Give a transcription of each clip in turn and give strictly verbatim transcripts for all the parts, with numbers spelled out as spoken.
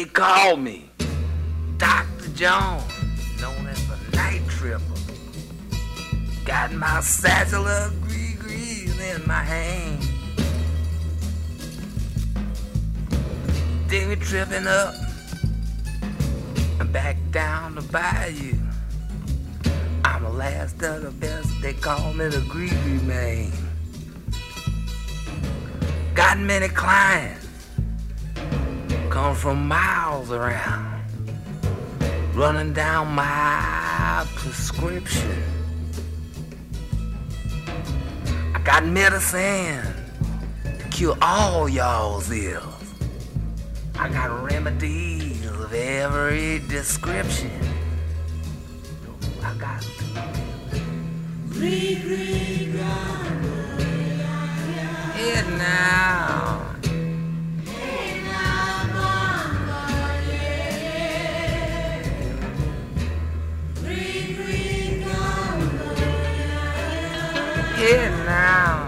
They call me Doctor Jones, known as the Night Tripper. Got my satchel of gree-grees in my hand. They be tripping up and back down the bayou. I'm the last of the best, they call me the Gree-Gree Man. Got many clients, come from miles around, running down my prescription. I got medicine to cure all y'all's ills. I got remedies of every description. I got Gree Gree Gumbo, yeah, now. Hey now, Gumbo, yeah. Gree Gree Gumbo, yeah. Hey now.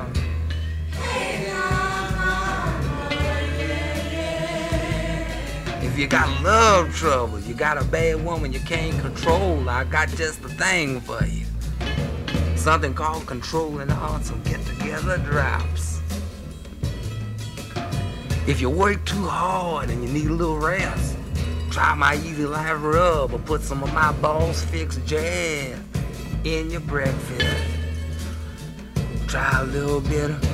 If you got love trouble, you got a bad woman you can't control, I got just the thing for you. Something called controlling hearts and get-together drops. If you work too hard and you need a little rest, try my Easy Life Rub or put some of my Boss Fix jazz in your breakfast. Try a little bit of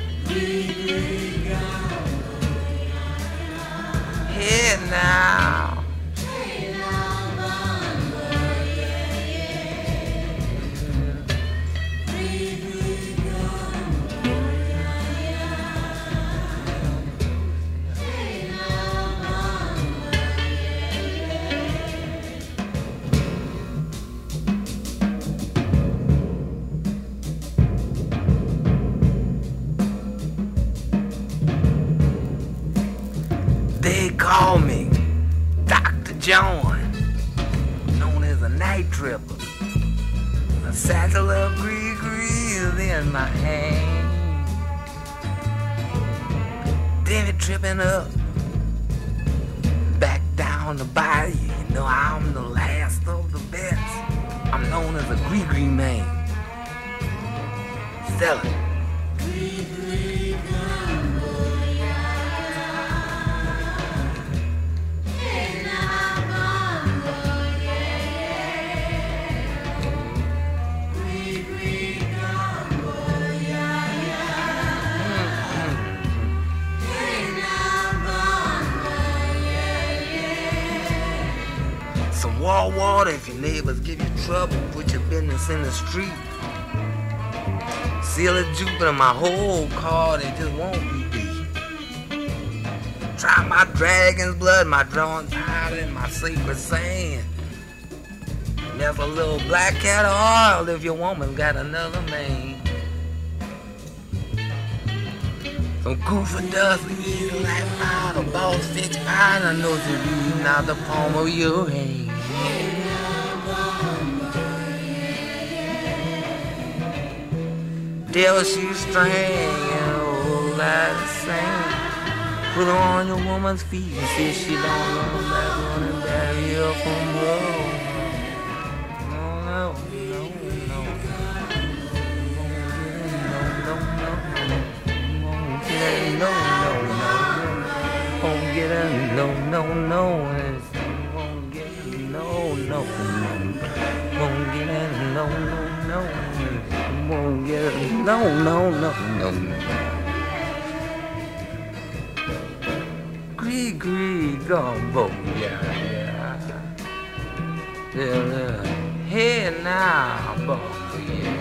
Hey now. Hey now, Gumbo, yeah, yeah. Gree Gree Gumbo, yeah, yeah. Hey now, Gumbo, yeah, yeah. They call me Doctor John, known as a Night Tripper. A satchel of gree-grees in my hand. Then it tripping up, back down the bayou. You know I'm the last of the best. I'm known as a Gree-Gree Man. Sell it. Gree-Gree Gumbo, some wall water if your neighbors give you trouble. Put your business in the street. Seal of Jupiter, my whole card, it just won't be beat. Try my dragon's blood, my drawn powder, and my sacred sand. There's a little black cat oil if your woman got another man. Some goofer dust, you like mine, a Boss Fix pine. I know you're reading out the palm of your hand. Devil shoestring and a whole lot of sand. Put her on your woman's feet and see if she don't run back on and bury her from her. No, no, no, no. No, no, no. Won't get her, no, no, no. Won't get her, no, no, no. Won't get her, no, no, no. Won't get her, no, no, no, no. Gree Gree Gumbo, yeah, yeah. Yeah, yeah. Hey now, Bumbo, yeah.